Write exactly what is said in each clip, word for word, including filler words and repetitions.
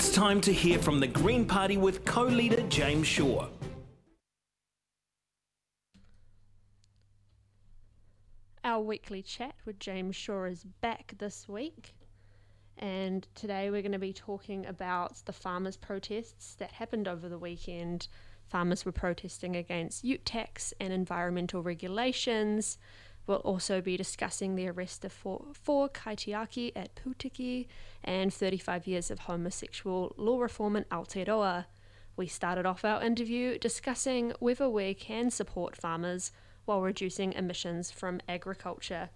It's time to hear from the Green Party with co-leader James Shaw. Our weekly chat with James Shaw is back this week, and today we're going to be talking about the farmers' protests that happened over the weekend. Farmers were protesting against ute tax and environmental regulations. We'll also be discussing the arrest of four, four kaitiaki at Putiki and thirty-five years of homosexual law reform in Aotearoa. We started off our interview discussing whether we can support farmers while reducing emissions from agriculture.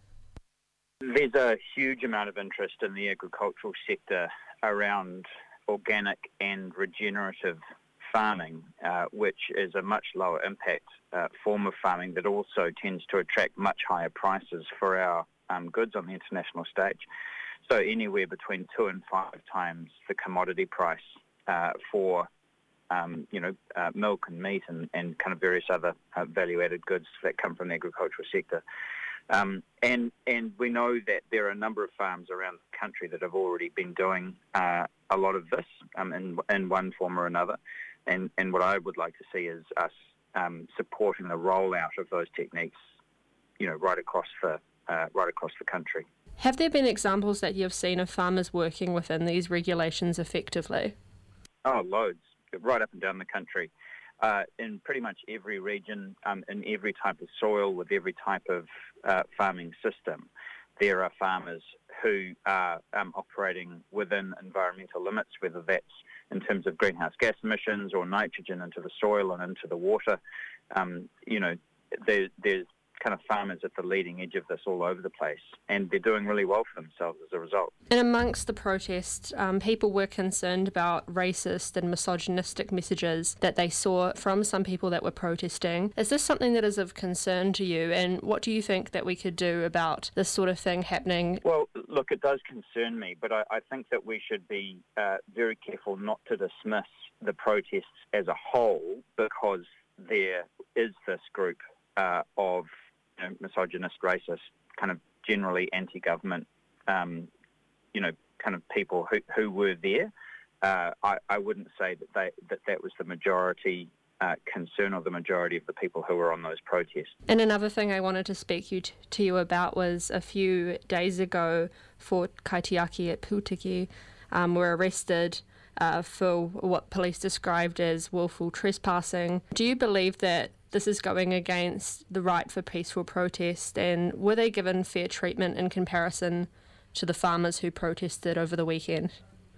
There's a huge amount of interest in the agricultural sector around organic and regenerative farming, uh, which is a much lower impact uh, form of farming that also tends to attract much higher prices for our um, goods on the international stage. So anywhere between two and five times the commodity price uh, for um, you know, uh, milk and meat and, and kind of various other uh, value-added goods that come from the agricultural sector. Um, and and we know that there are a number of farms around the country that have already been doing uh, a lot of this um, in, in one form or another. And, and what I would like to see is us um, supporting the rollout of those techniques, you know, right across the uh, right across the country. Have there been examples that you've seen of farmers working within these regulations effectively? Oh, loads, right up and down the country. Uh, in pretty much every region, um, in every type of soil, with every type of uh, farming system, there are farmers who are um, operating within environmental limits, whether that's in terms of greenhouse gas emissions or nitrogen into the soil and into the water. Um, you know, there, there's kind of farmers at the leading edge of this all over the place, and they're doing really well for themselves as a result. And amongst the protests, um, people were concerned about racist and misogynistic messages that they saw from some people that were protesting. Is this something that is of concern to you, and what do you think that we could do about this sort of thing happening? Well, look, it does concern me, but I, I think that we should be uh, very careful not to dismiss the protests as a whole, because there is this group uh, of you know, misogynist, racist, kind of generally anti-government, um, you know, kind of people who, who were there. Uh, I, I wouldn't say that they that, that was the majority uh, concern or the majority of the people who were on those protests. And another thing I wanted to speak you t- to you about was a few days ago, four kaitiaki at Putiki um, were arrested uh, for what police described as willful trespassing. Do you believe that this is going against the right for peaceful protest, and were they given fair treatment in comparison to the farmers who protested over the weekend?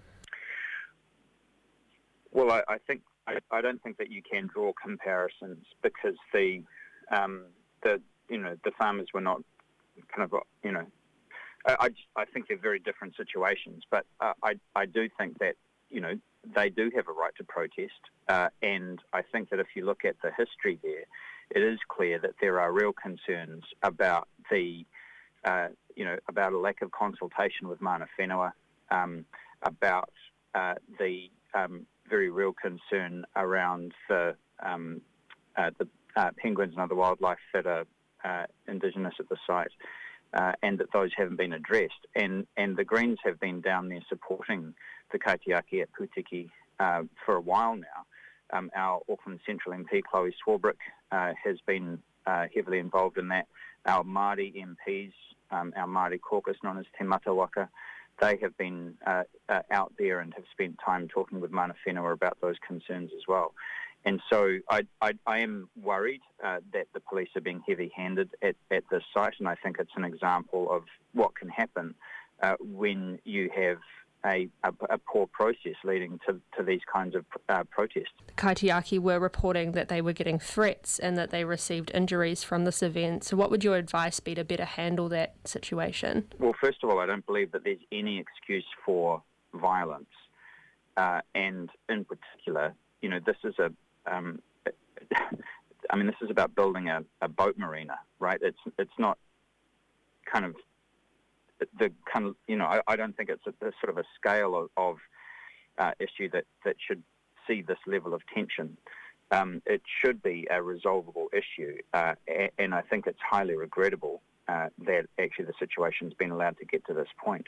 Well, I, I think I, I don't think that you can draw comparisons, because the um, the you know the farmers were not kind of you know I I, just, I think they're very different situations, but uh, I I do think that you know they do have a right to protest, uh, and I think that if you look at the history there, it is clear that there are real concerns about the, uh, you know, about a lack of consultation with mana whenua, um, about uh, the um, very real concern around the um, uh, the uh, penguins and other wildlife that are uh, indigenous at the site, uh, and that those haven't been addressed. And and the Greens have been down there supporting the kaitiaki at Putiki uh, for a while now. Um, our Auckland Central M P, Chloe Swarbrick, uh, has been uh, heavily involved in that. Our Māori M Ps, um, our Māori caucus, known as Te Matawaka, they have been uh, uh, out there and have spent time talking with mana whenua about those concerns as well. And so I, I, I am worried uh, that the police are being heavy-handed at, at this site, and I think it's an example of what can happen uh, when you have A, a, a poor process leading to, to these kinds of uh, protests. The kaitiaki were reporting that they were getting threats and that they received injuries from this event. So what would your advice be to better handle that situation? Well, first of all, I don't believe that there's any excuse for violence. Uh, and in particular, you know, this is a, um, I mean, this is about building a, a boat marina, right? It's it's not kind of the kind of, you know, I, I don't think it's a, a sort of a scale of, of uh, issue that, that should see this level of tension. Um, it should be a resolvable issue, uh, and, and I think it's highly regrettable uh, that actually the situation's been allowed to get to this point.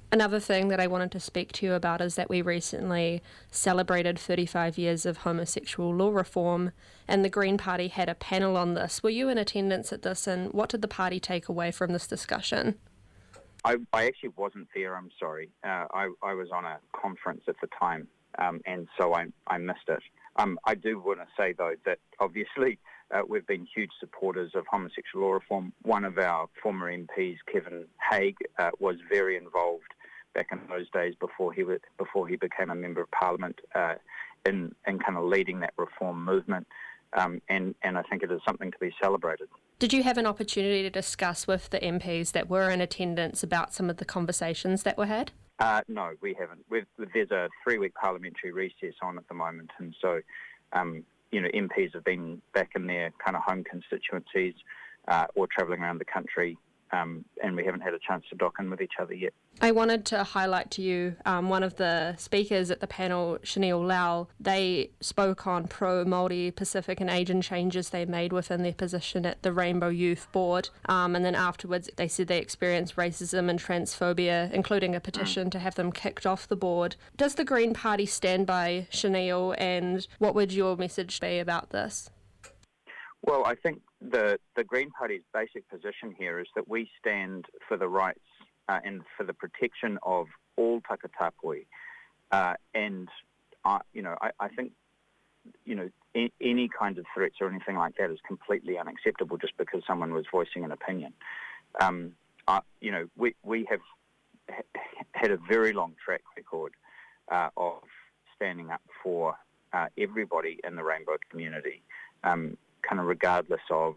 Another thing that I wanted to speak to you about is that we recently celebrated thirty-five years of homosexual law reform, and the Green Party had a panel on this. Were you in attendance at this, and what did the party take away from this discussion? I, I actually wasn't there, I'm sorry. Uh, I, I was on a conference at the time, um, and so I, I missed it. Um, I do want to say, though, that obviously uh, we've been huge supporters of homosexual law reform. One of our former M Ps, Kevin Haigh, uh, was very involved back in those days before he was, before he became a Member of Parliament uh, in, in kind of leading that reform movement, um, and, and I think it is something to be celebrated. Did you have an opportunity to discuss with the M Ps that were in attendance about some of the conversations that were had? Uh, no, we haven't. We've, there's a three-week parliamentary recess on at the moment, and so, um, you know, M Ps have been back in their kind of home constituencies uh, or travelling around the country, um, and we haven't had a chance to dock in with each other yet. I wanted to highlight to you um, one of the speakers at the panel, Chanel Lau. They spoke on pro-Māori, Pacific and Asian changes they made within their position at the Rainbow Youth Board. Um, and then afterwards, they said they experienced racism and transphobia, including a petition to have them kicked off the board. Does the Green Party stand by Chanel, and what would your message be about this? Well, I think the, the Green Party's basic position here is that we stand for the rights Uh, and for the protection of all Takatapui. Uh, and, uh, you know, I, I think, you know, a- any kind of threats or anything like that is completely unacceptable just because someone was voicing an opinion. Um, uh, you know, we, we have ha- had a very long track record uh, of standing up for uh, everybody in the rainbow community, um, kind of regardless of,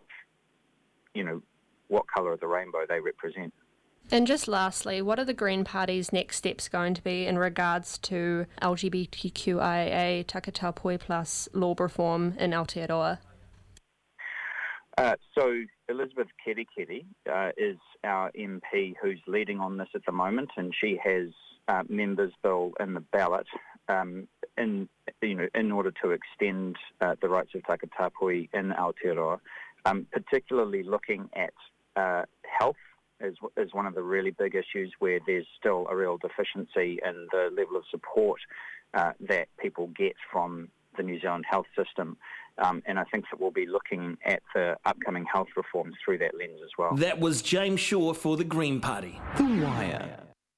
you know, what colour of the rainbow they represent. And just lastly, what are the Green Party's next steps going to be in regards to L G B T Q I A Takatapui plus law reform in Aotearoa? Uh, so Elizabeth Kerekere uh, is our M P who's leading on this at the moment, and she has uh, members' bill in the ballot um, in you know in order to extend uh, the rights of Takatapui in Aotearoa, um, particularly looking at uh, health. Is, is one of the really big issues where there's still a real deficiency in the level of support uh, that people get from the New Zealand health system. Um, and I think that we'll be looking at the upcoming health reforms through that lens as well. That was James Shaw for the Green Party. The Wire.